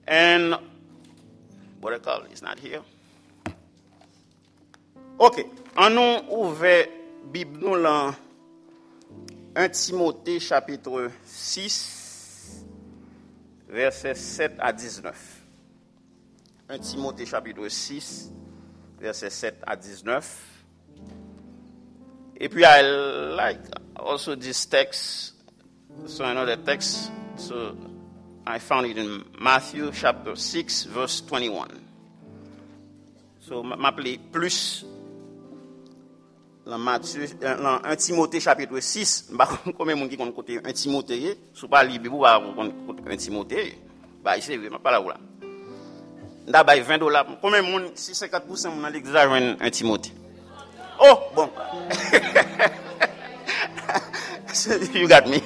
And Brother Carl is not here. Ok, en nous ouvert Bible nous dans 1 Timothée chapitre 6, versets 7 à 19. 1 Timothée chapitre 6, versets 7 à 19. Et puis I like also this text, so another text, so I found it in Matthew chapter 6, verse 21. So m'appelez plus dans 1 Timothée chapitre 6, combien de monde qui connaît côté 1 Timothée, si pas Bible ou pas 1 Timothée, bah c'est vrai, pas là ou là. D'abord $20, combien de monde si 50% mon dans l'église a 1 Timothée. Oh, bon. You got me.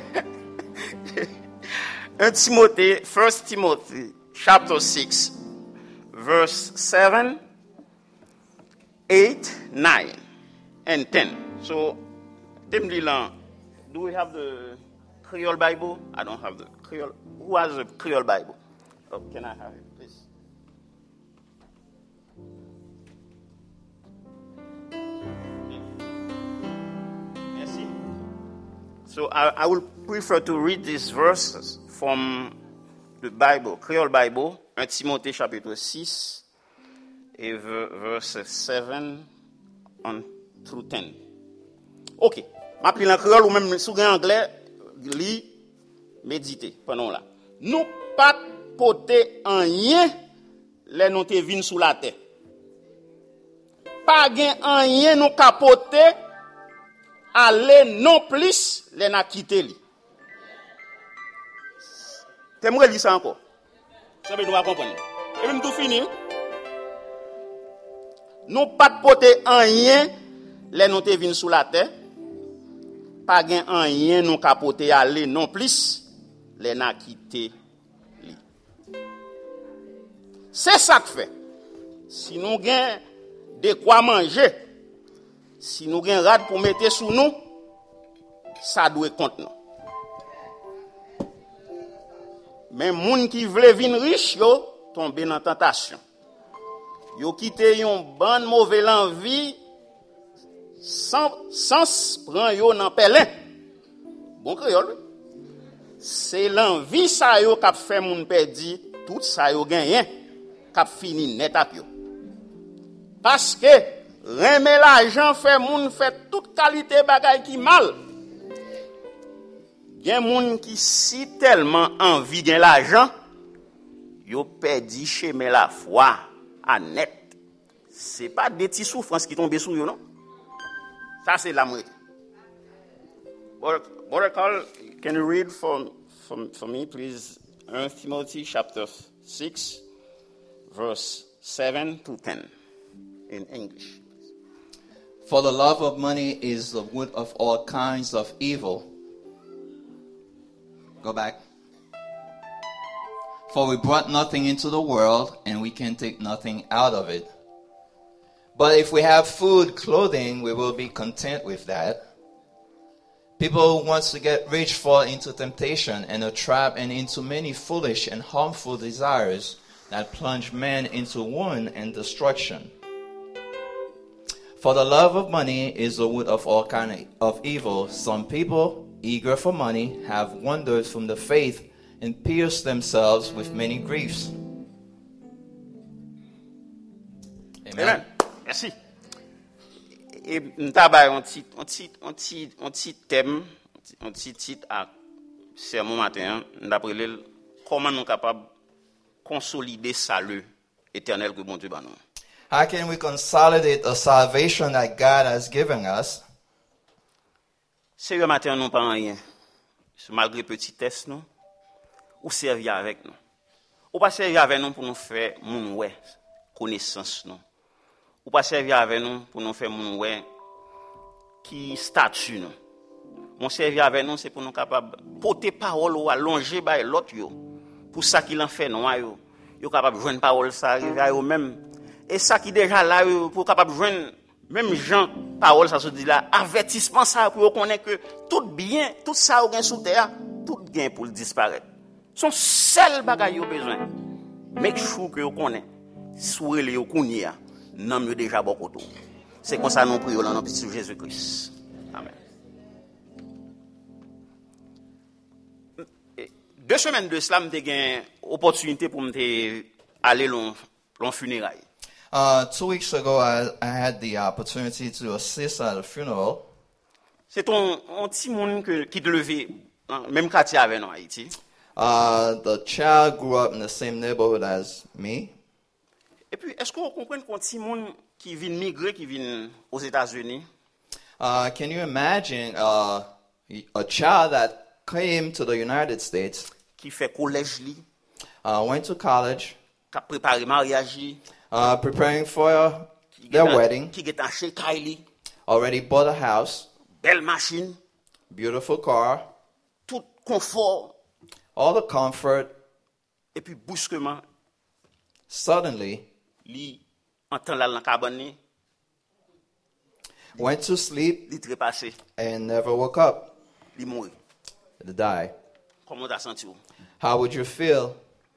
1 Timothy chapter 6 verse 7, 8, 9 and 10. So, do we have the Creole Bible? I don't have the Creole. Who has the Creole Bible? Oh, can I have it, please? Merci. So I will prefer to read these verses from the Bible, Creole Bible, 1 Timothée chapitre 6 et verse 7 through 10. Ok, ma pile en créole ou même sous anglais, lit, méditer pendant là. Nous pas porter en rien les nous te vinn sous la terre. Pas gen en rien nous capoter aller non plus les na quitter li. T'aimerais lire ça encore. Ça veut nous comprendre. Et même tout fini. Nous pas porter en rien les nous te vinn sous la terre. Pas gen en rien nous capoter aller non plus les na quitter li. C'est ça que fait. Si nous gen de quoi manger, si nous gen rad pour mettre sous nous, ça doit compte nous. Mais moun qui vle vin riche yo tombe dans tentation. Yo quitté yon ban mauvais l'envie sans prend yo nan pelin. Bon créole. C'est l'envie ça yo k'ap fait moun perdi tout ça yo gagné k'ap fini net ak yo. Parce que remet l'argent fait moun fait toute qualité bagay qui mal. Gen moun qui si tellement envie gen l'argent, yo perdi chemin la foi à net. C'est pas des petites souffrances qui tombent sur yo non. Ça c'est la moitié. Brother Carl, can you read for me please 1 Timothy chapter 6 verse 7 to 10 in English. For the love of money is the root of all kinds of evil. Go back. For we brought nothing into the world, and we can take nothing out of it. But if we have food, clothing, we will be content with that. People who want to get rich fall into temptation and a trap and into many foolish and harmful desires that plunge men into ruin and destruction. For the love of money is the root of all kind of evil. Some people, eager for money, have wandered from the faith and pierced themselves with many griefs. Amen. Merci. Et m'tabay un petit thème, un petit titre à sermon matin, d'après le comment nous capable consolider salut éternel que bon Dieu ba nous. How can we consolidate the salvation that God has given us? Sérieux matin nous pas rien. Malgré petit test nous ou servir avec nous. Ou pas servir avec nous pour nous faire moun ouais connaissance nous. Ou pas servir avec nous pour nous faire moun ouais qui statut nous. Mon servir avec nous c'est pour nous capable porter parole ou allonger by l'autre yo. Pour ça qu'il en fait nous yo capable joindre parole ça arriver à eux même. Et ça qui déjà là pour capable joindre même Jean parole ça se dit là avertissement ça pour connaître que tout bien tout ça ou gain sous terre tout gain pour disparaître son seul bagage yo besoin make sure que vous connaissez, souhait les connaissez, non mieux déjà beaucoup. C'est comme ça nous prions dans le nom de Jésus-Christ. Amen. 2 semaines de cela, j'ai eu l'opportunité pour aller à funérailles. 2 weeks ago, I had the opportunity to assist at a funeral. C'est un petit monde qui te levait, même quartier avec nous, Haïti. The child grew up in the same neighborhood as me. Et puis, est-ce qu'on comprend qu'un petit monde qui vient migrer, qui vient aux États-Unis? Can you imagine a child that came to the United States, Qui fait collège, went to college, qui a préparé mariage, preparing for their wedding, qui est acheté Kylie, already bought a house, belle machine, beautiful car, tout confort, all the comfort. et puis brusquement, Suddenly, il entend la cabane, went to sleep il trépassé, and never woke up, il mourit. to die. Comment tu as senti? How would you feel?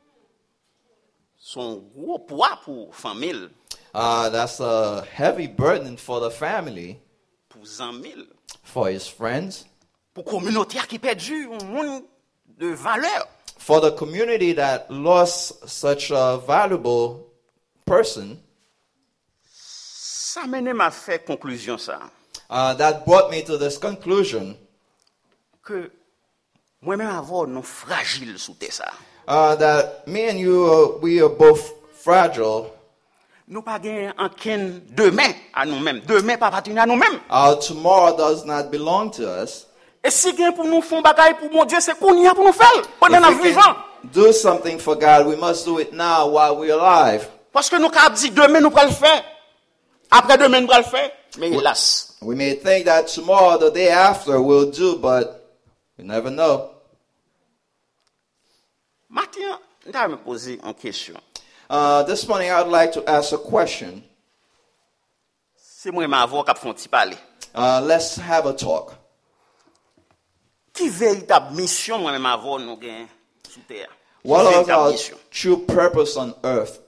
Son gros poids pour famille, That's a heavy burden for the family, pour amis, for his friends, pour la communauté qui a perdu un monde de valeur. for the community that lost such a valuable person. Ça m'a fait conclusion ça. That brought me to this conclusion Que moi-même avoir non fragile sous terre ça. that me and you, we are both fragile. Nous pas gagner aucun demain à nous-mêmes. Demain pas appartenir à nous-mêmes. Our tomorrow does not belong to us. Et si gain pour nous font bagaille pour mon Dieu, c'est qu'on y a pour nous faire pendant If notre we vivant. can do something for God, we must do it now while we're alive. Parce que nous avons dit demain nous allons le faire. Après demain nous allons le faire. Mais hélas, We may think that tomorrow, the day after, we'll do, but we never know. maintenant, je vais me poser une question. This morning, I would like to ask a question. C'est moi ma voix qui font petit parler. Let's have a talk. Qui véritable mission moi ma voix nous gagne sous terre? Qui What is véritable our mission? true purpose on earth?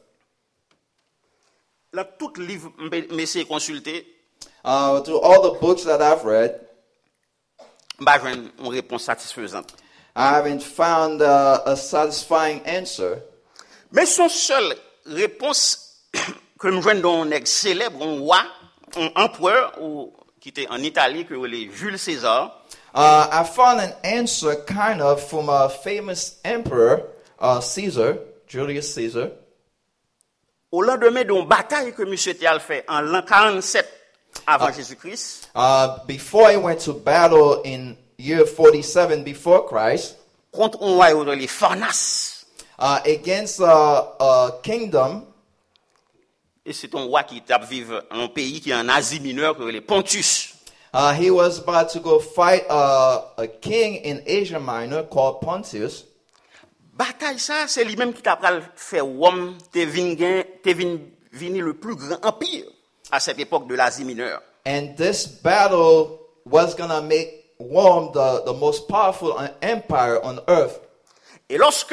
Dans tout livre m'essayer consulter, To all the books that I've read, bah j'ai une réponse satisfaisante. I haven't found a satisfying answer. Mais son seule réponse que nous joignons dans un nègre célèbre, un roi, un empereur qui était en Italie, que les Jules César, I found an answer kind of from a famous emperor, Caesar, Julius Caesar. au lendemain d'une bataille que M. Théal fait en l'an 47 avant Jésus-Christ, Before he went to battle in year 47 before Christ, contre un roi les Pharnaces. against a kingdom, Et c'est un roi qui tape vivre dans un pays qui est en Asie mineure, que les Pontus. he was about to go fight a king in Asia Minor called Pontius. Bataille ça, c'est lui-même qui t'a fait Rome, te vini le plus grand empire à cette époque de l'Asie mineure. And this battle was going to make Rome the most powerful empire on earth. Et lorsque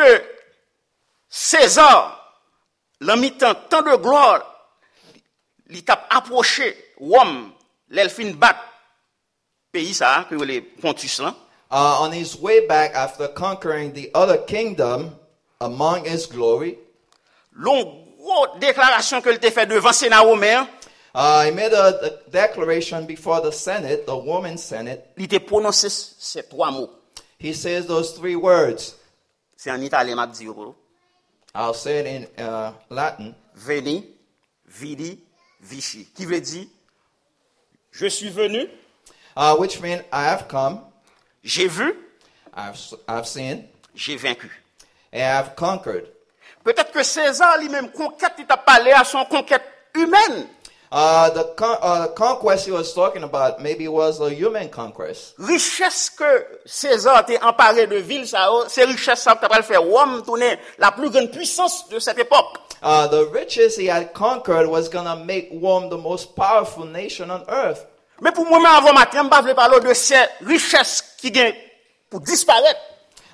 César, l'en mitant tant de gloire, il t'a approché Rome, l'elfine bat pays ça, que les Pontus là. On his way back after conquering the other kingdom among his glory, Longue déclaration que il t'a fait devant Sénat romain, he made a declaration before the Senate, the women's Senate. il t'a prononcé ces trois mots. He says those 3 words. C'est en italien m'a dit. I'll say it in Latin. Veni, vidi, vici. Qui veut dire, je suis venu, Which means I have come, j'ai vu, I've seen, j'ai vaincu. and I've conquered. Peut-être que César lui-même, conquête, il t'a parlé à son conquête humaine. The conquest he was talking about maybe was a human conquest. Richesse que César t'est emparé de ville, ça, c'est richesse ça qui va le faire Rome tourner la plus grande puissance de cette époque. The riches he had conquered was going to make Rome the most powerful nation on earth. Mais pour moi-même, avant matin, je ne vais pas parler de ces richesses qui viennent pour disparaître.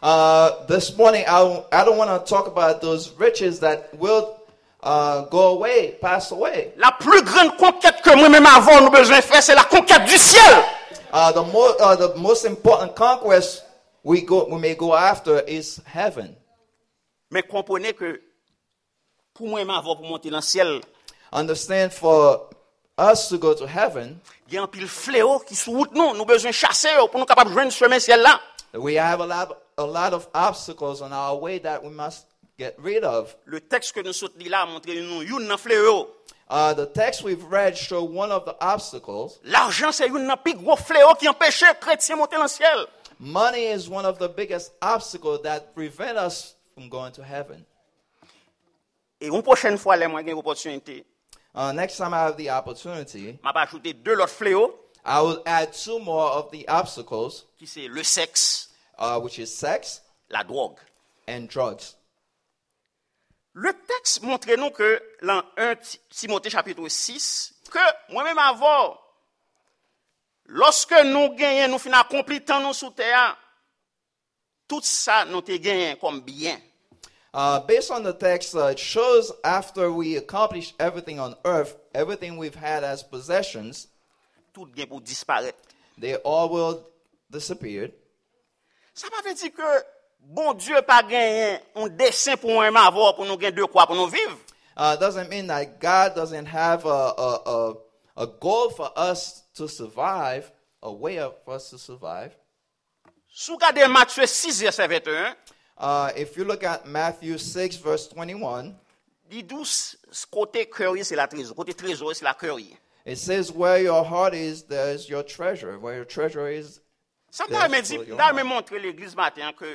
This morning, I don't want to talk about those riches that will go away, pass away. La plus grande conquête que moi-même avant nous besoin de faire, c'est la conquête du ciel. The most important conquest we may go after is heaven. Mais comprenez que pour moi-même avant pour monter dans le ciel, Understand, for us to go to heaven, il y a un pile fléau qui sous route nous besoin de chasser pour nous capables de joindre chemin ciel là. we have a lot of obstacles on our way that we must get rid of. Le texte que nous sommes là montre nous une fléau. The text we've read show one of the obstacles. L'argent c'est une plus gros fléau qui empêche les chrétiens de monter dans le ciel. Money is one of the biggest obstacles that prevent us from going to heaven. Et une prochaine fois les moi j'ai l'opportunité, Next time I have the opportunity, m'a pas ajouter deux autres fléaux I will add 2 more of the obstacles, qui c'est le sexe, which is sex la drogue. and drugs. Le texte montre nous que dans 1 Timothée chapitre 6, que moi-même avant, lorsque nous gagnons, nous finissons accomplir tant nous sous terre, tout ça nous te gagné comme bien. Based on the text, it shows after we accomplish everything on earth, everything we've had as possessions, Tout bien pour disparaître. they all will disappear. Ça ne veut dire que bon Dieu pas gagné un dessin pour moi-même avant pour nous gagner de quoi pour nous vivre. Doesn't mean that God doesn't have a goal for us to survive, a way for us to survive. Si vous regardez Matthieu 6, verset 21, If you look at Matthew 6, verse 21, dit d'où côté cœur, c'est la trésor. Côté trésor, c'est la cœur. it says, where your heart is, there is your treasure. Where your treasure is, Ça Yes, m'a même montré l'église matin que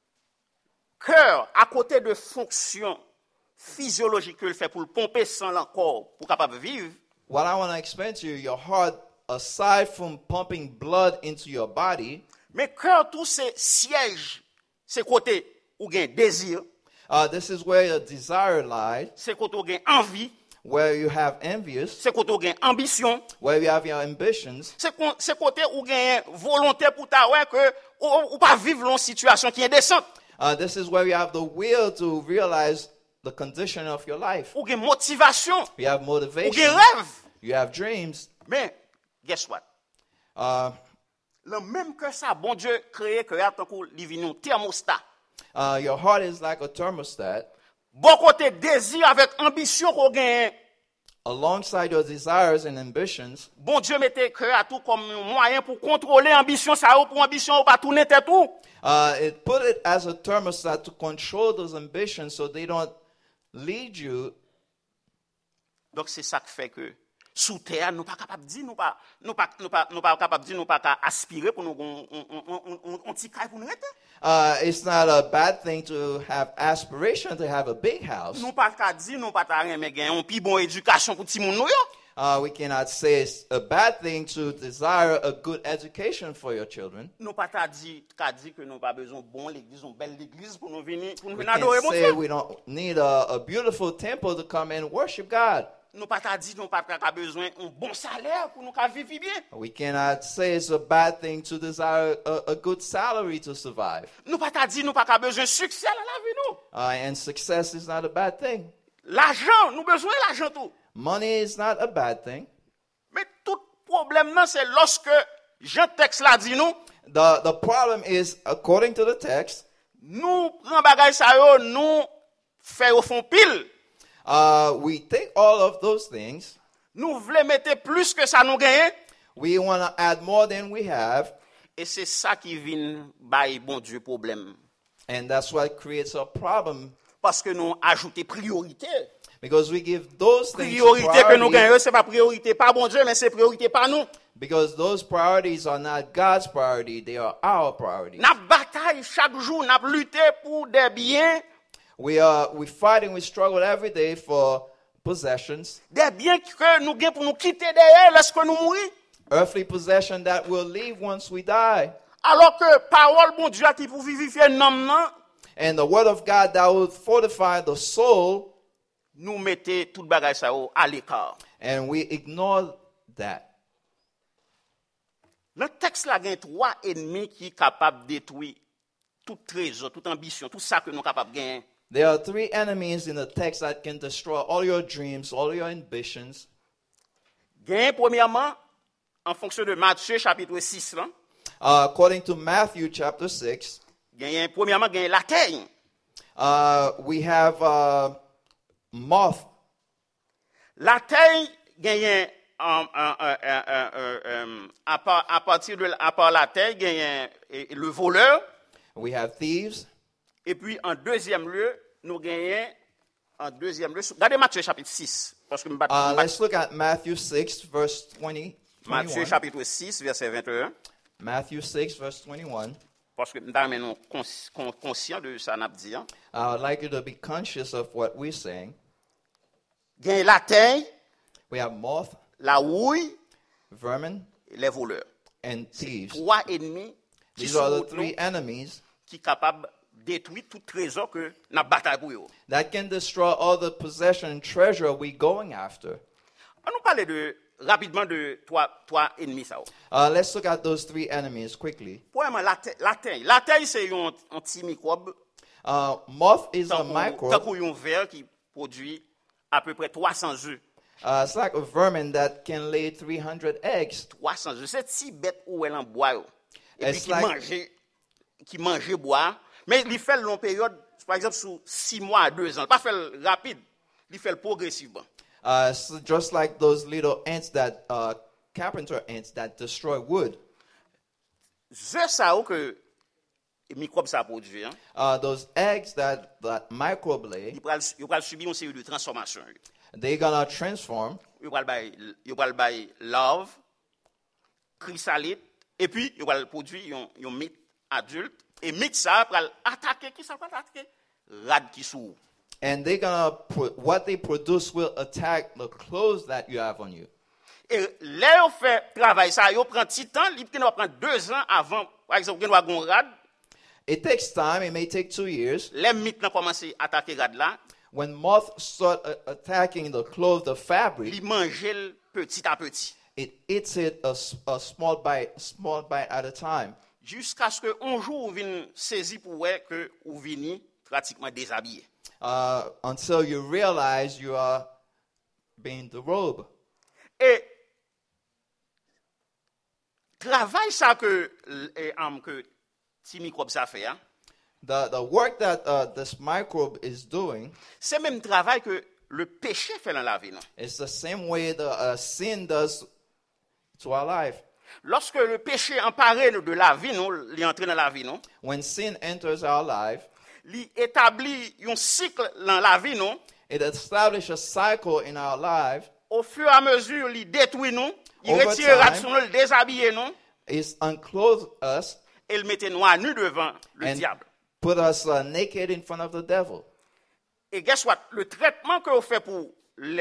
cœur, à côté de fonctions physiologiques qu'il fait pour le pomper sang dans le corps, pour capable vivre, what I want to explain to you, your heart, aside from pumping blood into your body, mais cœur, tout c'est siège, c'est côté où il y a désir, this is where your desire lies, c'est côté où il y a envie, where you have envious, c'est côté où il y a ambition, where you have your ambitions, c'est côté où il y a volonté pour ta ouais que ou pas vivre dans une situation qui est décente, this is where you have the will to realize the condition of your life. où il y a motivation, You have où il y motivation, a rêve. you have dreams. Mais, guess what? Uh, Le même que ça, bon Dieu créé que tant qu'on livre un thermostat. your heart is like a thermostat. Bon côté désir avec ambition qu'on gagne. Alongside your desires and ambitions, Bon Dieu mettait créé à tout comme un moyen pour contrôler ambition ça ou pour ambition ou pas tourner tête tout. it put it as a thermostat to control those ambitions so they don't lead you. Donc c'est ça qui fait que sous terre nous pas capable dire nous pas capable dire nous pas aspirer pour nous on petit caille pour nous rester. It's not a bad thing to have aspiration to have a big house. Nous pas dire nous pas mais gagner un plus bon éducation pour petit moun nous yo. We cannot say it's a bad thing to desire a good education for your children. Nous pas dire que nous pas besoin bon l'église, une belle église pour nous venir We adorer can't mon say Dieu. we don't need a beautiful temple to come and worship God. Nous pas dire nous pas besoin un bon salaire pour nous vivre bien. We cannot say it's a bad thing to desire a good salary to survive. Nous pas dire nous pas besoin succès dans la vie nous. And success is not a bad thing. L'argent, nous besoin l'argent tout. Money is not a bad thing. Mais tout problème là c'est lorsque Jean texte là dit nous, The problem is, according to the text, nous prend bagay ça yo, nous fait au fond pile. we take all of those things. Nous voulons mettre plus que ça nous gagne We want to add more than we have. et c'est ça qui vient bailler bon Dieu problème. And that's what creates a problem. Parce que nous ajoutons priorité. Because we give those things Priorité que nous priority, gagnons, c'est pas priorité pas bon Dieu, mais c'est priorité pas nous. because those priorities are not God's priority, they are our priorities. N'a bataille chaque jour, n'a lutté pour des biens, We fight and we struggle every day for possessions, des biens que nous gagnons pour nous quitter derrière lorsque nous mourons. earthly possession that will leave once we die. Alors que parole bon Dieu qui pour vivifier l'homme nan, And the word of God that will fortify the soul, nous mettons tout bagage ça à l'écart. and we ignore that. Le texte là, il y a 3 ennemis qui sont capables de détruire tout trésor, toute ambition, tout ça que nous sommes capables de gagner. There are three enemies in the text that can destroy all your dreams, all your ambitions. Gagner premièrement, en fonction de Matthieu chapitre 6, là, According to Matthew chapter 6, premièrement, gagner la terre. we have moth. La terre, gagner à part la terre, gagner le voleur. We have thieves. Et puis, en deuxième lieu, nous gagnons, regardez Matthieu chapitre 6. Parce que Let's look at Matthew 6, verse 20. Matthieu 21. chapitre 6, verset 21. Matthew 6, verse 21. Parce que nous sommes conscients de ça, n'a dit. I would like you to be conscious of what we're saying. Gagnons la terre, We have moth, la houille, vermin, et les voleurs. and thieves. Trois ennemis qui These are sont the three enemies qui sont capables de détruire tout trésor que nous bataille pour eux. that can destroy all the possession and treasure we're going after. On nous parle rapidement de trois ennemis. Ça. Let's look at those three enemies quickly. Premièrement, la terre. La terre, c'est un petit microbe. Moth is a Tant microbe. un ver qui produit à peu près 300 œufs. It's like a vermin that can lay 300 eggs. 300 œufs. C'est si bête où elle en boit. Et It's puis like- qui mange bois. Mais il fait long période, par exemple, sous 6 mois à 2 ans. Pas fait rapide, il fait progressivement. So just like those little ants that carpenter ants that destroy wood. C'est ça que les microbes ça produit. Hein. Those eggs that microbe lay, Ils vont subir une série de transformations. they're gonna transform. Ils vont bailler larve, chrysalide, et puis ils vont produire un mythe adulte. Et mythe ça va attaquer, qui ça va attaquer? Rad qui sous. And they're gonna what they produce will attack the clothes that you have on you. Et là, on fait travail ça, on prend petit temps, il va prendre 2 ans avant, par exemple, on va avoir un rad. It takes time. It may take 2 years. Les mythes ont commencé à attaquer rad là, When moths start attacking the clothes, the fabric, ils mangent petit à petit. it eats it a small bite at a time. Jusqu'à ce qu'un jour, on vienne saisir pour voir que vous venez pratiquement déshabillé. Until you realize you are being derobed. Et travail ça que petit microbe ça fait, hein, The work that this microbe is doing c'est même travail que le péché fait dans la vie. Non? is the same way the sin does to our life. Lorsque le péché emparé de la vie, il entre dans la vie, non? When sin enters our life, Il établit un cycle dans la vie, non? it establishes a cycle in our life. Au fur et à mesure, il détruit nous, il Over retire time. l'action, il déshabille nous, It's unclothed us et il mettait nous à nu devant le and diable. put us naked in front of the devil. Et guess what? Le traitement que vous faites pour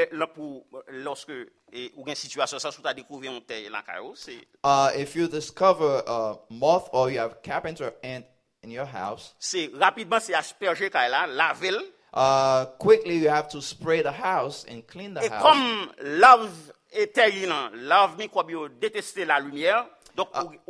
lorsque ou une situation ça sous ta découvert un terre la caillou, c'est If you discover a moth or you have carpenter ant in your house, rapidement c'est asperger caille là, laver. quickly you have to spray the house and clean the Et house. comme lave est terrible, lave microbe détester la lumière, donc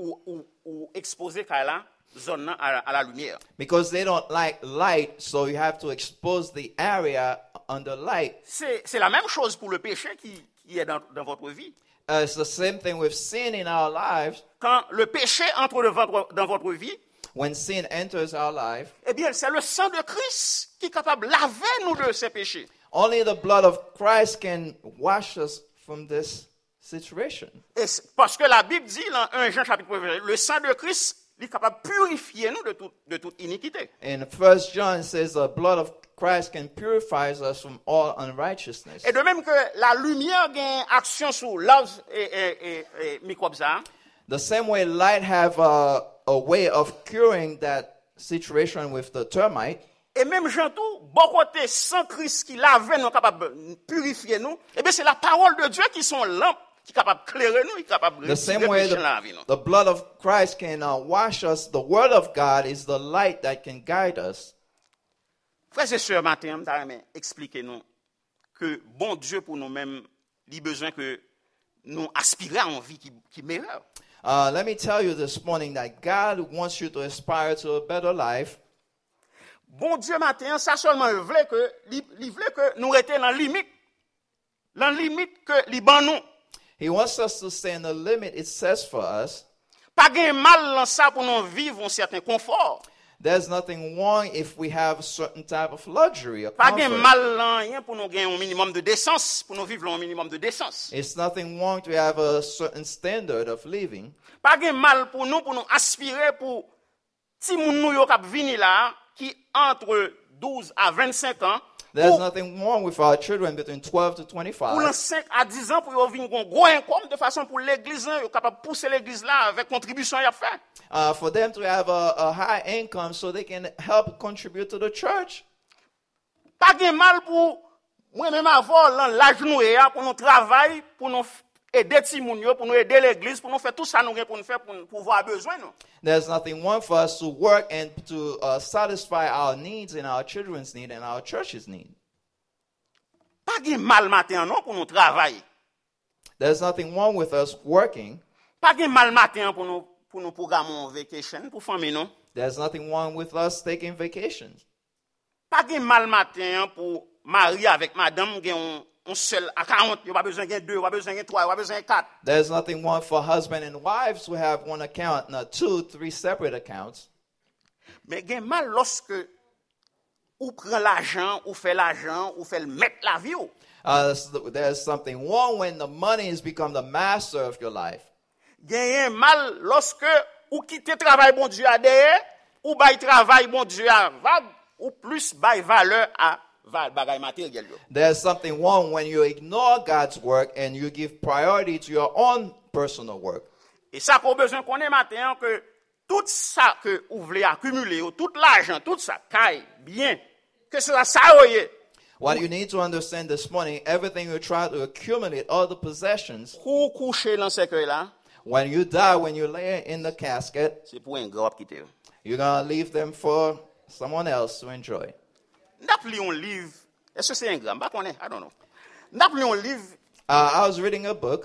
ou exposer caille là zone à la lumière. Because they don't like light, so you have to expose the area under light. C'est la même chose pour le péché qui est dans votre vie. It's the same thing with sin in our lives. Quand le péché entre dans votre vie, When sin enters our life, eh bien, c'est le sang de Christ qui est capable de laver nous de ces péchés. only the blood of Christ can wash us from this situation. Et parce que la Bible dit dans 1 Jean chapitre 1, le sang de Christ est capable de purifier nous de toute iniquité. In 1 John, it says the blood of Christ can purify us from all unrighteousness. Et de même que la lumière gagne action sur l'âge et microbes ça, The same way light have a way of curing that situation with the termite, et même Jean tout, bon côté sang Christ qui lave nous, capable de purifier nous, eh bien c'est la parole de Dieu qui sont lampe, qui est capable de clairer nous, qui est capable de the same retirer way péché dans la vie. the blood of Christ can wash us. The word of God is the light that can guide us. Frères et sœurs, matin, expliquez-nous que bon Dieu pour nous-mêmes, il a besoin que nous aspirions à une vie qui est meilleure. Let me tell you this morning that God wants you to aspire to a better life. Bon Dieu matin, ça seulement il voulait que nous étions dans la limite que li ban nous. He wants us to stay in the limit it sets for us. Pas gen mal dans ça pour nous vivre un certain confort. There's nothing wrong if we have a certain type of luxury or Pas gen comfort. mal dans rien pour nous gagner un minimum de décence, pour nous vivre un minimum de décence. It's nothing wrong to have a certain standard of living. Pas gen mal pour nous aspirer pour ti moun nou yo k'ap vini là qui entre 12 à 25 ans. There's nothing wrong with our children between 12 to Pour 25. 5 à 10 ans pour yo vinn gon gros income de façon pour l'église là yo capable pousser l'église là avec contribution y a fait. For them to have a high income so they can help contribute to the church. Pas gen mal pour moi-même avoir l'âge nou pour nous travailler, pour nous aider ti moun yo, pour nous aider l'église, pour nous faire tout ça nous gen pour nous faire pour voir besoin nous. There's nothing wrong for us to work and to satisfy our needs and our children's need and our church's need. Pas gen mal matin non pour nous travailler. There's nothing wrong with us working. Pas gen mal matin pour nous programmer en vacation pour famille non. There's nothing wrong with us taking vacations. Pas gen mal matin pour marier avec madame gen un seul account, yo pas besoin gen 2, pas besoin gen 3, pas besoin gen 4. There's nothing wrong for husband and wives to have one account, not 2, 3 separate accounts. Mais gen mal lorsque ou prend l'argent, ou fait l'argent, ou fait le mettre la vie ou. There's something wrong when the money has become the master of your life. Gen mal lorsque ou quitte travail bon Dieu à derrière, ou bay travail bon Dieu à vague, ou plus bay valeur à bagay matériel yo. There's something wrong when you ignore God's work and you give priority to your own personal work. Et ça qu'on besoin qu'on ait matin que tout ça que vous voulez accumuler, tout l'argent, tout ça, caille, bien, que ce soit ça oyé. What you need to understand this morning, everything you try to accumulate, all the possessions, Pour coucher dans ce cercueil là, when you die, when you lay in the casket, c'est pour un gars qui te. you're going to leave them for someone else to enjoy. N'appli un livre, est-ce que c'est un grand? Pas connaît, I don't know. N'appli un livre, I was reading a book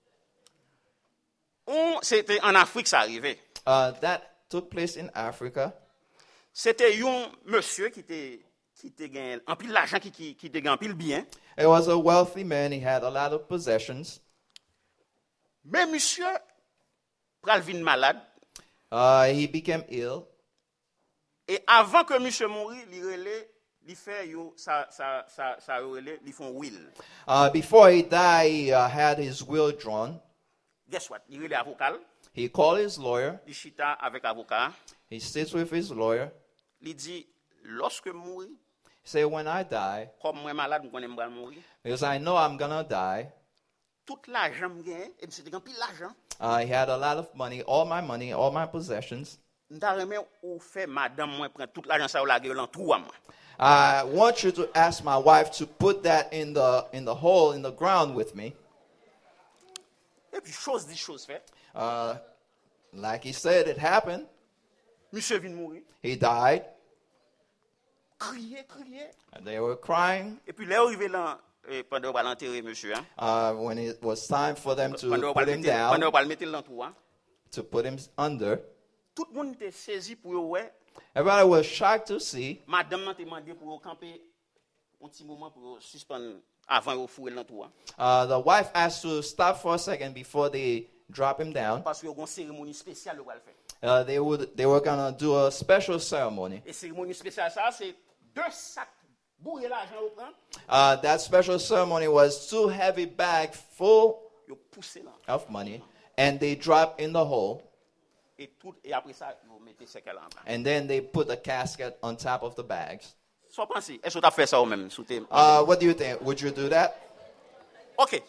c'était en Afrique ça arrivait. that took place in Africa. C'était un monsieur qui était gain en pile l'argent qui était gain en pile bien. It was a wealthy man. He had a lot of possessions. Mais monsieur pral vin malade He became ill. et avant que monsieur mourit, il fait yo ça relé, il font will. Before he died, he had his will drawn. Guess what? Il relé avocat, He called his lawyer. il chita avec avocat, He sits with his lawyer. il dit lorsque mourir, He said, when I die, comme moi malade, je connais m'bral mourir, because I know I'm going to die. tout l'argent m'gain et monsieur te gain pile l'argent. He had a lot of money, all my possessions. M'ta remen ou fait madame moi prend tout l'argent ça ou la gueule dans trou à moi. I want you to ask my wife to put that in the hole in the ground with me. Et puis chose dit chose fait. Like he said, it happened. Monsieur vient mourir. He died. Crier. And they were crying. Et puis là arrivé là pendant on va l'enterrer monsieur hein. When it was time for them to Pendant on put him down, va le mettre dans trou hein. to put him under, Tout le monde était saisi pour yo ouais. everybody was shocked to see. Madame n'a demandé pour yo camper un petit moment pour yo suspendre avant yo fouiller dans trou hein. The wife asked to stop for a second before they drop him down. Parce que yo gon cérémonie spéciale yo va le faire. They were gonna do a special ceremony. Et cérémonie spéciale ça c'est 2 sacs bourré l'argent au prend. That special ceremony was 2 heavy bags full Yo poussé là. of money, and they dropped in the hole, Et après ça yo mettez séquelle en bas. and then they put a casket on top of the bags. So pensez, est-ce que tu as fait ça ou même sous tes What do you think? Would you do that? OK.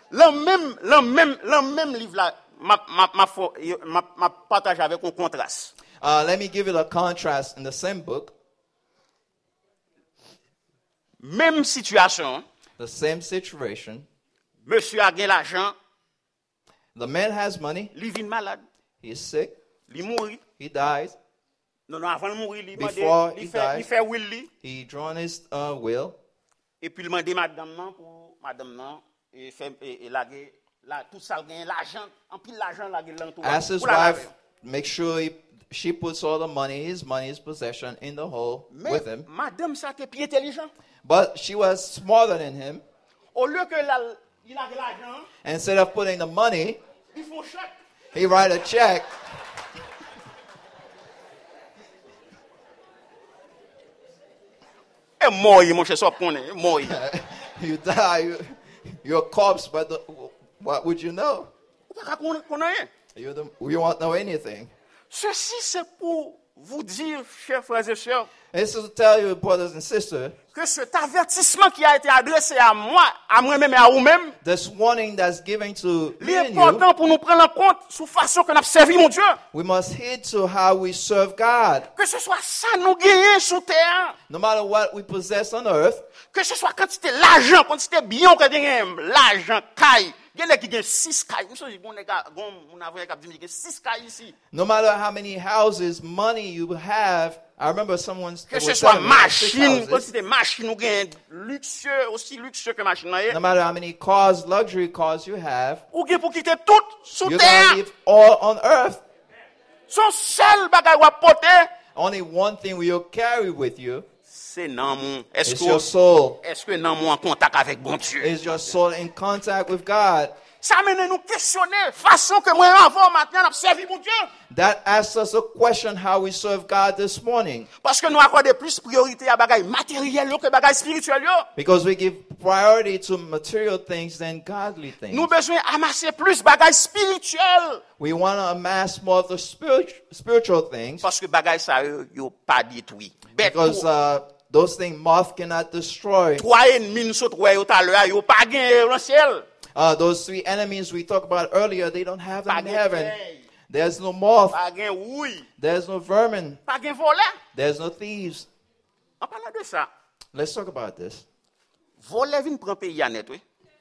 Le même livre là m'a partage avec un contraste. Let me give you the contrast in the same book. Même situation, The same situation. monsieur a gagné l'argent, The man has money. il vient malade, He's sick. il mourit. He dies. Non, avant de mourir, Before he il died. fait will He drawn his will. et puis il m'a dit madame non pour madame non et fait et laguer là, tout ça, gagne l'argent, en pile l'argent, là, il l'entoure. Ask his Pour la wife, laver. make sure she puts all the money, his possession, in the hole Mais with him. madame, ça, était plus intelligent. But she was smarter than him. Au lieu que il a de l'argent, Instead of putting the money, ils font chèque. he write a check. Et mort, mon cher, ça qu'on est, mort. You die, you're a corpse, but what would you know? Pas qu'on rien. You won't know anything. Ceci, c'est pour vous dire, chers frères et sœurs, This is to tell you, brothers and sisters, que cet avertissement qui a été adressé à moi-même et à vous-même, this warning that's given to me and you, l'important pour nous prendre en compte sous façon qu'on a servi mon Dieu. we must heed to how we serve God. Que ce soit ça nous gagner sous terre, No matter what we possess on earth, que ce soit quantité l'argent, quantité bien que tu l'argent caille. Il y a qui gagne 6 cailles. Je me on a vrai qui dit 6 cailles ici. no matter how many houses, money you have, I remember someone Que ce was soit telling me about six machine, houses. quantité machine ou gagne luxueux, aussi luxueux que machine. No matter how many cars, luxury cars you have, Ou gagne pour quitter tout sous you're terre. going to leave all on earth. Son seul bagage à porter, Only one thing will you carry with you c'est non mon. is your soul. Est-ce que non mon en contact avec bon Dieu? Is your soul in contact with God? Ça mène nous questionner façon que moi avant maintenant n'a servi mon Dieu. That asks us a question how we serve God this morning. Parce que nous accordons plus priorité à bagaille matériel que bagaille spirituel yo. Because we give priority to material things than godly things. Nous besoin amasser plus bagaille spirituel We want to amass more of the spiritual things parce que bagaille ça yo pas détruit. Bête because those things moth cannot destroy. trois ennemis nous saute ouais tout à l'heure yo pas gain dans le ciel. Those three enemies we talked about earlier, they don't have them Pas in gain heaven. paix, There's no moth. pas gain oui, There's no vermin. pas gain volet. There's no thieves. En parlant de ça, Let's talk about this. volet vient prendre pays à net oui.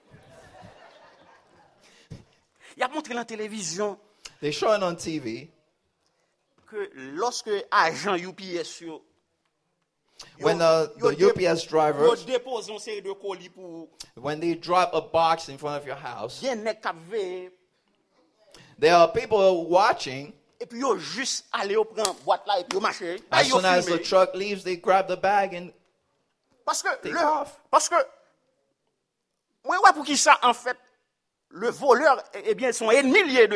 Il a montré dans la télévision They're showing on TV que lorsque agent UPS yo when the UPS drivers, dépose une série de colis pour when they drop a box in front of your house, bien nek k'ap ve there are people watching. et puis yo juste aller yo prend boîte là et puis yo marcher. As Yo soon as the filmer. truck leaves, they grab the bag and Parce que take off. moi ouais pour qui ça en fait le voleur eh bien sont ennemis liés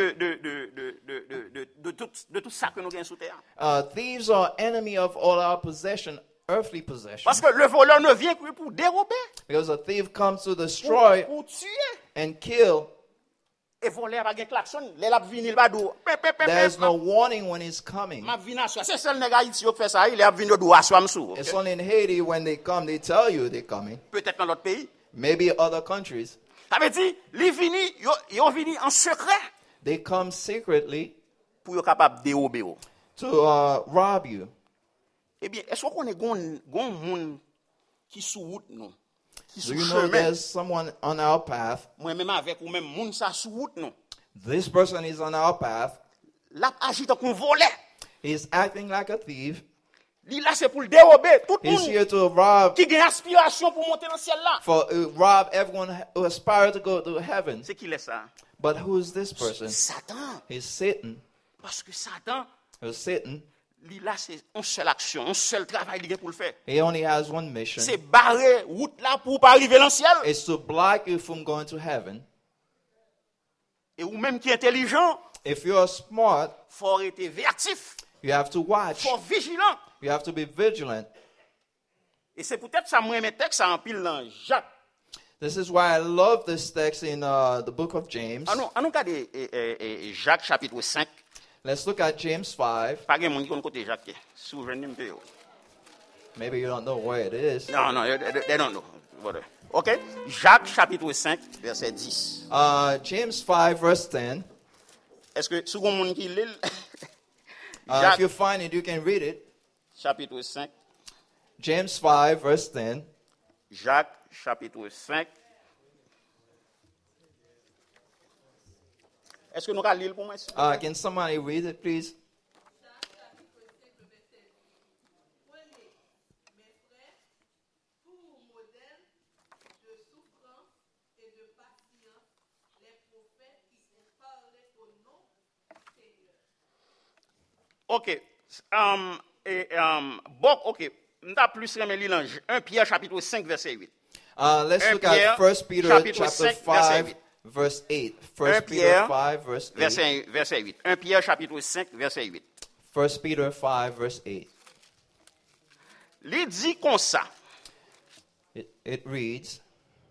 de tout ça que nous gagnons sous terre. Thieves are enemy of all our possession, earthly possession. Parce que le voleur ne vient que pour dérober, Because a thief comes to destroy pour tuer. and kill. Et voleur pas gain klaxon, les l'a venir ba do. There's no warning when he's coming. M'a vinn aswa. C'est seul nèg Haïti qui fait ça, il a vinn do aswa m'sou. It's only in Haiti when they come, they tell you they're coming. Peut-être dans l'autre pays. Maybe other countries. Ça veut dire, li vini, yo vini en secret They come secretly pour yo capable dérober yo. to rob you. Eh bien, est-ce qu'on est gon moun qui sous route non? Qui Do sous you know chemin? there's someone on our path? Moi même avec ou même moun ça sous route non. This person is on our path. L'a agi tant qu'on volait. He's acting like a thief. Li là c'est pour le dérober tout He's moun here to rob, qui gagne aspiration pour monter dans le ciel là. for rob everyone who aspire to go to heaven. C'est qui est ça? But who is this person? Satan. He's Satan. Parce que Satan, Or Satan. li là c'est une seule action, un seul travail li pour le faire. He only has one mission. C'est barrer route là pour pas arriver dans le ciel. It's to block you from going to heaven. Et ou même qui est intelligent, If you're smart, faut être vertif, you have to watch. faut vigilant. You have to be vigilant. Et c'est peut-être ça moi mes textes en pile dans Jacques. This is why I love this text in the book of James. Ah non regarde Jacques chapitre 5. Let's look at James 5. Pas gen moun qui connaît côté Jacques. Souvenir un peu. Maybe you don't know where it is. Non, they don't know. Whatever. OK? Jacques chapitre 5 verset 10. James 5 verse 10. Est-ce que second monde qui lit If Jacques you find it, you can read it. chapitre 5. James 5 verse 10. Jacques chapitre 5. Est-ce que nous allons lire pour moi? Can somebody read it, please? Prenez, mes frères, pour modèle de souffrance et de patience les prophètes OK. Bon, OK. M'ta plus remè li dans 1 Pierre chapitre 5 verset 8. Let's 1 look Pierre, at 1 Peter chapitre chapter 5, verset 5, verse 8. 1 1 Peter Pierre, 5, verse 8. verset 8. 1 Pierre chapitre 5 verset 8. 1 Peter 5, verse 8. Li dit comme ça. It reads,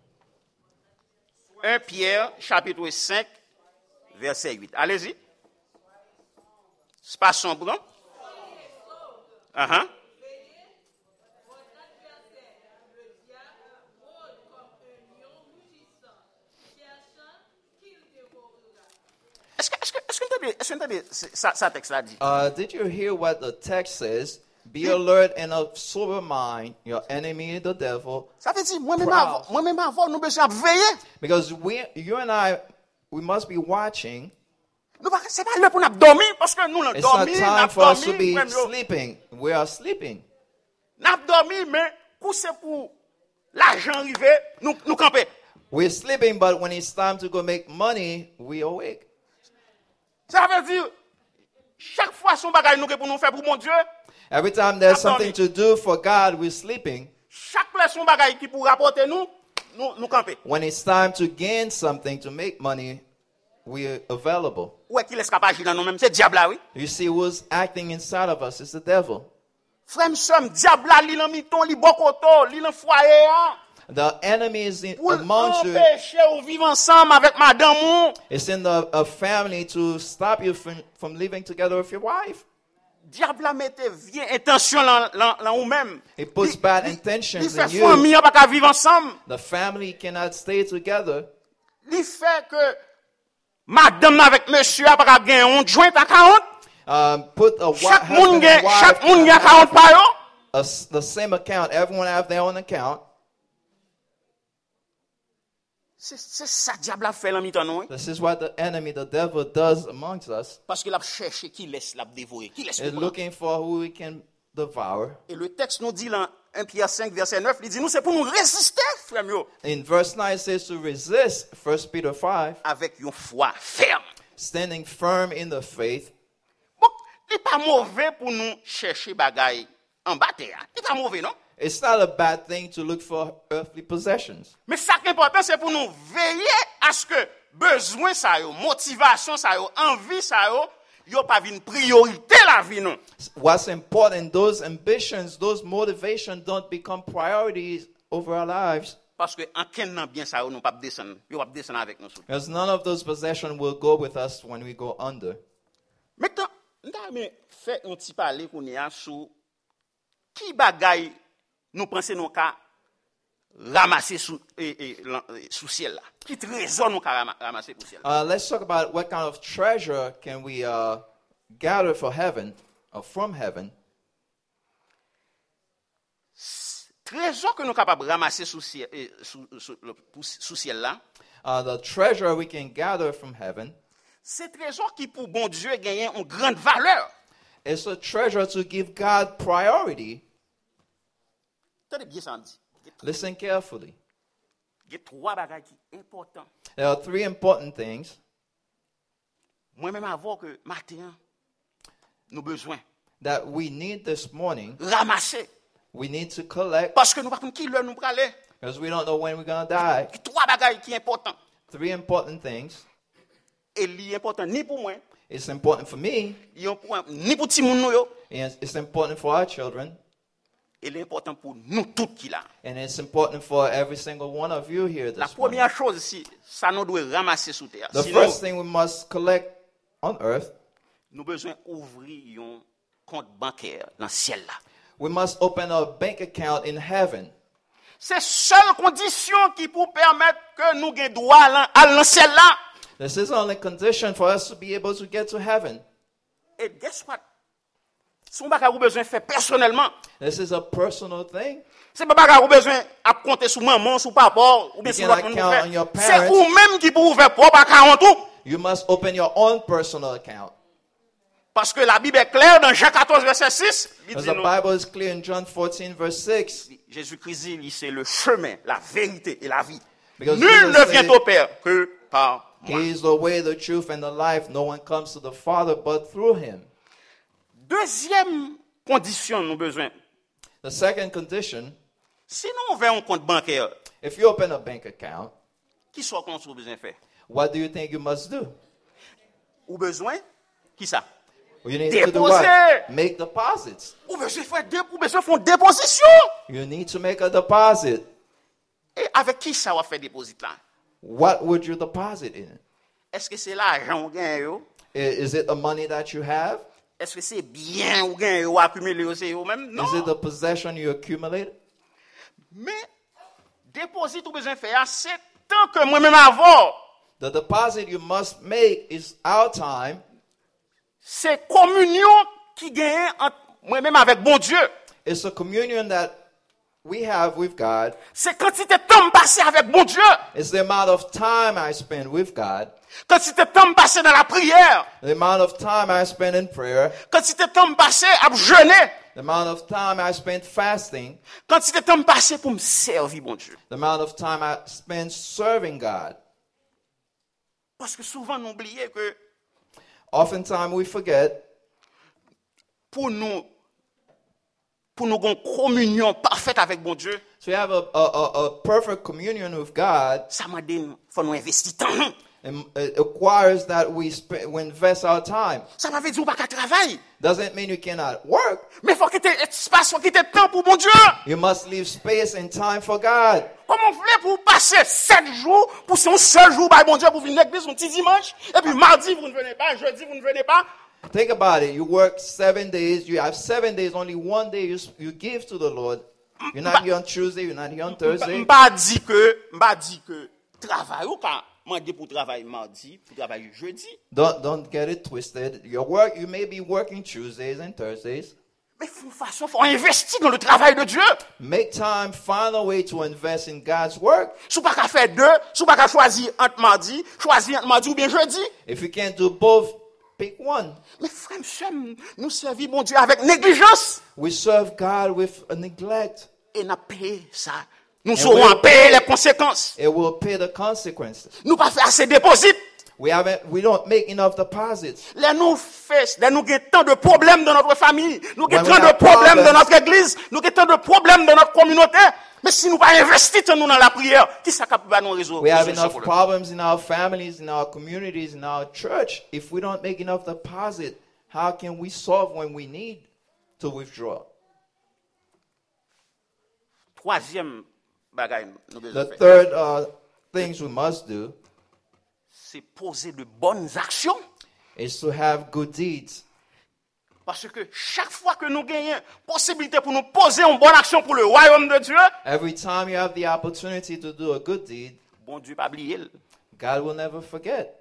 1 Pierre chapitre 5 verset 8. Allez-y. C'est pas sombre, non? Uh-huh. Votre adversaire, le diable, rôde comme un lion rugissant, cherchant qui le dévorera. Est-ce que vous entendez ça texte là dit? did you hear what the text says? Be alert and of sober mind. Your enemy, the devil. Ça veut dire moi-même avant nous besoin de veiller. Because you and I, we must be watching. C'est pas l'heure pour nous dormir parce que nous It's not dormi, time nous for us to dormi, be sleeping. We are sleeping. Nous dormi mais coup c'est pour l'argent arriver, nous camper. We're sleeping, but when it's time to go make money, we awake. Ça veut dire chaque fois son bagage nous pour nous faire pour mon Dieu, Every time there's Not something to do for God, we're sleeping. chaque fois son bagage qui pour rapporter nous camper. When it's time to gain something, to make money, we're available. Où est qu'il est capable d'agir dans nous-mêmes? C'est diable là, oui. You see who's acting inside of us? It's the devil. Frère, m'sem, diable là, li nan miton, li bokoto, li nan foyer, hein. The enemy is Pour amongst you. empêcher ou vivre ensemble avec madame ou. It's in a family to stop you from living together with your wife. Diable là mette vie intention là ou même. It puts bad intentions Li fait in you. famille pas qu'à vivre ensemble. The family cannot stay together. Li fait que madame avec monsieur pas qu'à gagner un joint à 40. Put a Chaque husband monde and chaque monde wife a 40 par yo. the same account. Everyone have their own account. C'est ça diable a fait là mitan nous. This is what the enemy, the devil, does amongst us. Parce qu'il a cherché qui laisse la dévorer, qui laisse Is le prendre. looking for who he can devour. Et le texte nous dit là 1 Pierre 5 verset 9, il dit nous c'est pour nous résister frère yo In verse 9 it says to resist, 1 Peter 5, avec une foi ferme. standing firm in the faith. Bon, il pas mauvais pour nous chercher bagaille en bas terre. Il pas mauvais non? It's not a bad thing to look for earthly possessions. Mais ça qui est important c'est pour nous veiller à ce que besoin ça yo, motivation ça yo, envie ça yo pas une priorité la vie non. What's important, those ambitions, those motivations don't become priorities over our lives. Parce que en ken nan bien ça yo nous pas descendre, yo pas descendre avec nous. Because none of those possessions will go with us when we go under. Maintenant, m'ta fait un petit parler qu'on y a sur qui bagaille nous pensons nous ka ramasser sous ciel là. Qui trésor nous ka ramasser pour ciel. Let's talk about what kind of treasure can we gather for heaven, or from heaven. Trésor que nous capable ramasser sous ciel sous ciel là. The treasure we can gather from heaven C'est trésor qui pour bon Dieu gagner une grande valeur. is a treasure to give God priority. Tenez bien ça dit. Listen carefully. Il y a trois bagages qui importants. There are three important things Moi-même avant que matin nous besoin that we need this morning. ramasser We need to collect parce que nous pas connait qui l'heure nous praler. because we don't know when we're going to die. Trois bagages qui importants. Three important things. Et li important ni pour moi, It's important for me, li important ni pour ti moun nou yo, and it's important for our children, et l'important pour nous tous qui là. and it's important for every single one of you here La this morning. première chose ici, ça nous doit ramasser sous terre. The Sinon, first thing we must collect on earth, nous besoin ouvrir un compte bancaire dans le ciel là. we must open a bank account in heaven. C'est seule condition qui pour permettre que nous gain droit à dans le ciel là. This is the only condition for us to be able to get to heaven. Et guess what? Son bagage ou besoin faire personnellement. This is a personal thing. C'est pas bagage ou besoin à compter sur maman, sur papa ou bien You sur cannot l'autre count on monde your faire. C'est parents. ou même qui pour ouvrir propre account tout. You must open your own personal account. Parce que la Bible est claire dans Jean 14 verset 6, il Because dit the nous, Bible is clear in John 14, verse 6. Jésus-Christ dit c'est le chemin, la vérité et la vie. Because Nul Jesus ne vient said- au Père que par moi. He is the way, the truth, and the life. No one comes to the Father but through him. Deuxième condition, nous avons besoin. The second condition, Si nous ouvrons un compte bancaire, if you open a bank account, qui soit qu'on a besoin de faire? what do you think you must do? Ou besoin? Qui ça? You need to do Déposer. what? Make deposits. Ou besoin faire une déposition? You need to make a deposit. Et avec qui ça va faire déposit là? What would you deposit in? Est-ce que c'est l'argent ou gain yo? Is it the money that you have? Est-ce que c'est bien ou gain yo accumulé ou c'est yo même? Non. Is it the possession you accumulate? Mais déposit ou besoin faire c'est tant que moi-même avant. The deposit you must make is our time. C'est communion qui gagne entre moi-même avec bon Dieu. It's a communion that we have with God. C'est quantité de temps passé avec bon Dieu. It's the amount of time I spend with God. Quantité de temps passé dans la prière. The amount of time I spend in prayer. Quantité de temps passé à jeûner. The amount of time I spend fasting. Quantité de temps passé pour me servir bon Dieu. The amount of time I spend serving God. Parce que souvent nous oublions que Oftentimes we forget pour nous avoir une communion parfaite avec bon Dieu, to have a perfect communion with God. ça m'a dit faut nous investir temps. It requires that we invest our time. Ça m'avait dit on pas qu'à travailler, Doesn't mean you cannot work. mais faut qu'il y ait espace, faut qu'il y ait temps pour bon Dieu. You must leave space and time for God. Comment on fait pour passer 7 jours, pour c'est un seul jour, bah, bon Dieu, pour venir à l'église un petit dimanche, et puis mardi, vous ne venez pas, jeudi, vous ne venez pas. Think about it. You work 7 days. You have 7 days. Only one day you give to the Lord. You're not here on Tuesday. You're not here on Thursday. M'pas dit que travail ou quand mandé pour travailler mardi, pour travailler jeudi. Don't get it twisted. You may be working Tuesdays and Thursdays. Mais de façon, faut investir dans le travail de Dieu. Make time. Find a way to invest in God's work. Si pas qu'à faire deux, si pas qu'à choisir entre mardi ou bien jeudi. If you can't do both, pick one. Mais frère, nous servons mon Dieu avec négligence. We serve God with a neglect. Et nous payons ça. Nous saurons payer les conséquences. It will pay the consequences. Nous pas faire assez de déposits. We don't make enough deposits. Là, nous avons tant de problèmes dans notre famille. Nous avons When tant we de have problèmes dans problems. notre église. Nous avons tant de problèmes dans notre communauté. Mais si nous pas investir nous dans la prière, qui ça va nous résoudre? We have enough problems in our families, in our communities, in our church. If we don't make enough deposit, how can we solve when we need to withdraw? Troisième bagaille, nous The devons faire, third things we must do c'est poser de bonnes actions. is to have good deeds. Parce que chaque fois que nous gagnons possibilité pour nous poser une bonne action pour le royaume de Dieu, Every time you have the opportunity to do a good deed, bon Dieu pas oublier. God will never forget.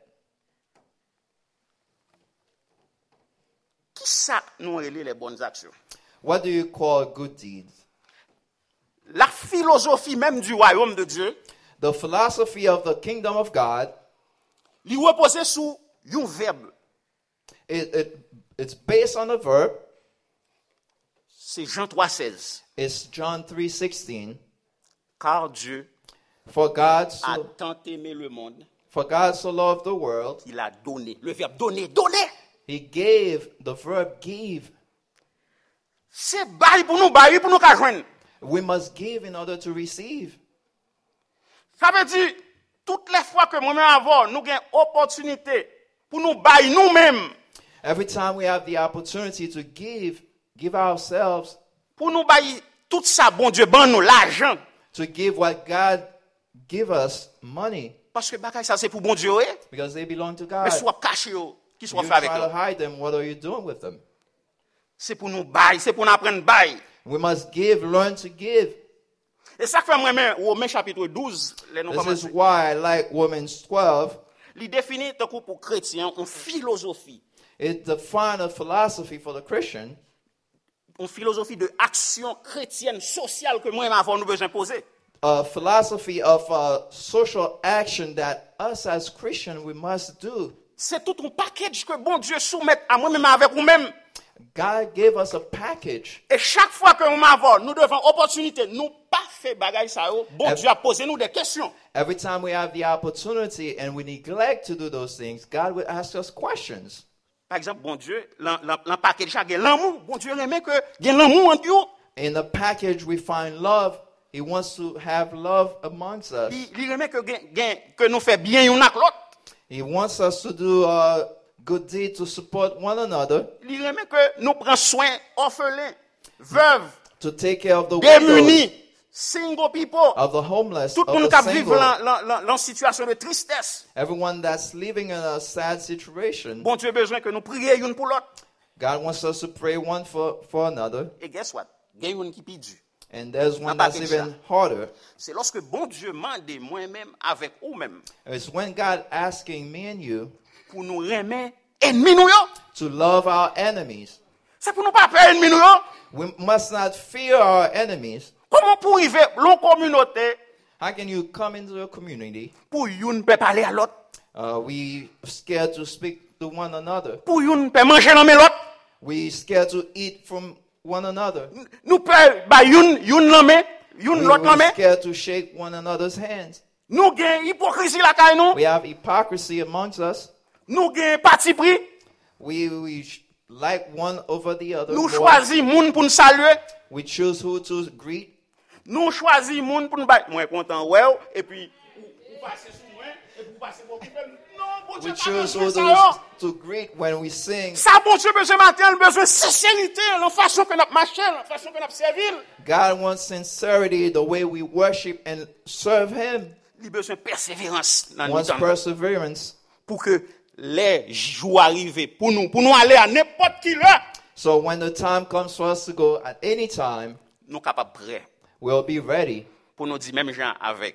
Qui ça nous relève les bonnes actions? What do you call good deeds? La philosophie même du royaume de Dieu, The philosophy of the kingdom of God, lui repose sur un verbe. it's based on a verb. C'est Jean 3,16. It's John 3:16. Car Dieu For God a so tant aimé le monde loved the world, qu'il a donné. Le verbe donner, donner. He gave, the verb give. C'est bail pour nous qu'à joindre. We must give in order to receive. Ça veut dire, toutes les fois que moi-même avant, nous avons opportunité pour nous bailler nous-mêmes, Every time we have the opportunity to give ourselves, pour nous bailler tout ça, bon Dieu, ban nous l'argent. to give what God give us, money, Parce que bagay ça c'est pour bon Dieu, eh? because they belong to Mais God. soit caché, qui soit You fait avec try to nous. hide them, what are you doing with them? C'est pour nous bailler, c'est pour nous apprendre bailler. We must give, learn to give. Et ça fait moi-même, Romains chapitre 12, les nous This is commencer. why I like Romans 12. Il définit tant que pour chrétien une philosophie. It defines a philosophy for the Christian, Une philosophie de action chrétienne, sociale que moi-même avant nous besoin poser. a philosophy of social action that us as Christians we must do. C'est tout un package que bon Dieu soumet à moi-même avec vous-même. God gave us a package. Et chaque fois que nous avons, nous devons opportunité, nous pas fait bagaille ça, bon Dieu a posé nous des questions. Every time we have the opportunity and we neglect to do those things, God will ask us questions. Par exemple, bon Dieu, l'en paquet de chaque l'amour, bon Dieu aime que gen l'amour entre eux. In the package, we find love. He wants to have love amongst us. Il aime que nous fait bien yon ak l'autre. He wants us to do good deed to support one another, Il aime que nous prenions soin orphelins, veuves, to take care of the widows, démunis, single people. of the homeless, Tout of le monde the qui vit single, en situation de tristesse. everyone that's living in a sad situation. Bon Dieu a besoin que nous prions une pour l'autre. God wants us to pray one for another, Et guess what? Il y a une qui pide. and there's one Pas that's que even ça. harder. C'est lorsque bon Dieu mande moi-même avec vous-même It's when God asking me and you pour nous remettre ennemis nous yo. to love our enemies. C'est pour nous pas peur ennemis nous yo. We must not fear our enemies. Comment pour arriver dans communauté How can you come into a community? pour une peut parler à l'autre, We scared to speak to one another. pour une peut manger dans l'autre. We scared to eat from one another. Nous peut ba une nommé, une l'autre We nommé. scared to shake one another's hands. Nous gain hypocrisie la caille nous. We have hypocrisy amongst us. Nous gain parti pris. We like one over the other. Nous more. choisis moun pour nous saluer. We choose who to greet. Nous choisis moun pour nous battre. Moi content ouais et puis ou passer sur moi et puis passer pour occuper. Non, bon Dieu We pas choose besoin who ça yo. to greet when we sing. Ça bon Dieu besoin matin, besoin sincérité, la façon que nous marcher, la façon que nous servir. God wants sincerity, the way we worship and serve Him. Il besoin persévérance dans nous Wants temps perseverance. pour que les jours arrivent pour nous aller à n'importe qui là, So when the time comes for us to go at any time, nous capables prêts we'll be ready pour nous dire même gens avec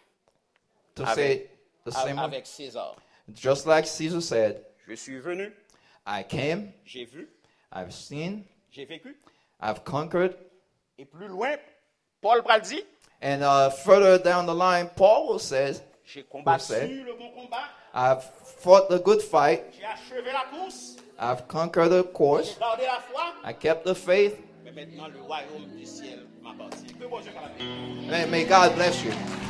to say the same way. avec César. Just like Caesar said, Je suis venu, I came, j'ai vu, I've seen, j'ai vécu I've conquered. et plus loin Paul pral dit, And further down the line, Paul says, j'ai combattu Vous savez. le bon combat, I've fought the good fight, j'ai achevé la course, I've conquered the j'ai course, gardé la foi, I kept the faith, mais maintenant le royaume du ciel m'appartient. Que bon Dieu fasse. and may God bless you.